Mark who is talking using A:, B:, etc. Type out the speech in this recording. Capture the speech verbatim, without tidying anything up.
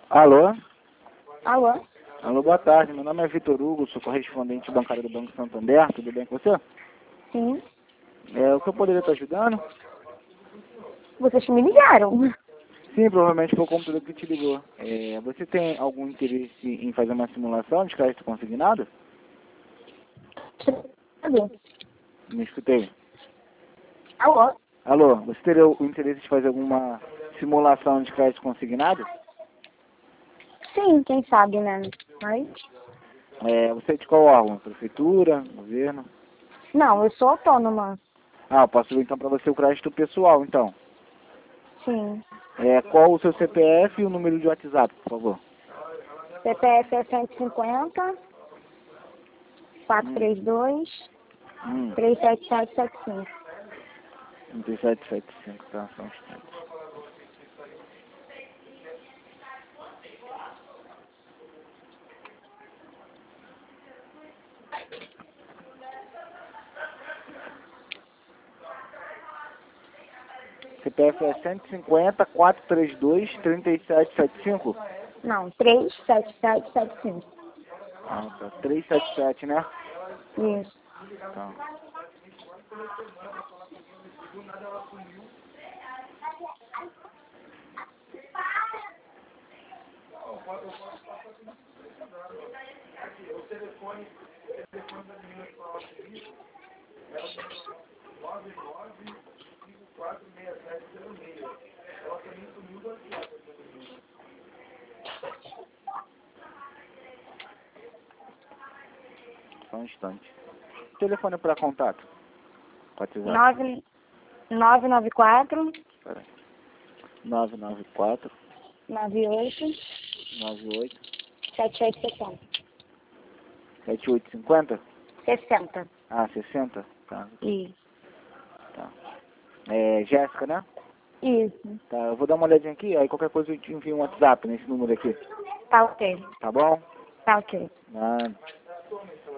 A: Alô?
B: Alô?
A: Alô, boa tarde. Meu nome é Vitor Hugo, sou correspondente bancário do Banco Santander. Tudo bem com você?
B: Sim.
A: É, o que eu poderia estar ajudando?
B: Vocês me ligaram.
A: Sim, provavelmente foi o computador que te ligou. É, você tem algum interesse em fazer uma simulação de crédito consignado?
B: Alô?
A: Me escutei.
B: Alô?
A: Alô, você teria o interesse de fazer alguma simulação de crédito consignado?
B: Sim, quem sabe, né? Mas...
A: É, você é de qual órgão? Prefeitura? Governo?
B: Não, eu sou autônoma.
A: Ah, eu posso ver então para você o crédito pessoal, então.
B: Sim.
A: É, qual o seu C P F e o número de WhatsApp, por favor?
B: C P F é cento e cinquenta, quatrocentos e trinta e dois,
A: Hum,
B: três sete sete sete cinco.
A: trinta e sete setenta e cinco, tá, só um instante. C P F é cento e cinquenta, quatrocentos e trinta e dois, trinta e sete setenta e cinco?
B: Não, três sete sete sete cinco.
A: Ah, tá, trezentos e setenta e sete, né?
B: Isso.
A: Tá. Só um instante. Telefone para contato. WhatsApp.
B: nove nove nove quatro,
A: Peraí. nove nove quatro,
B: nove oito,
A: nove oito,
B: sete oito sessenta.
A: sete oito cinco zero?
B: sessenta.
A: Ah, sessenta? Tá.
B: Isso.
A: Tá. É, Jéssica, né?
B: Isso.
A: Tá, eu vou dar uma olhadinha aqui, aí qualquer coisa eu te envio um WhatsApp nesse número aqui.
B: Tá ok.
A: Tá bom?
B: Tá ok.
A: Nada.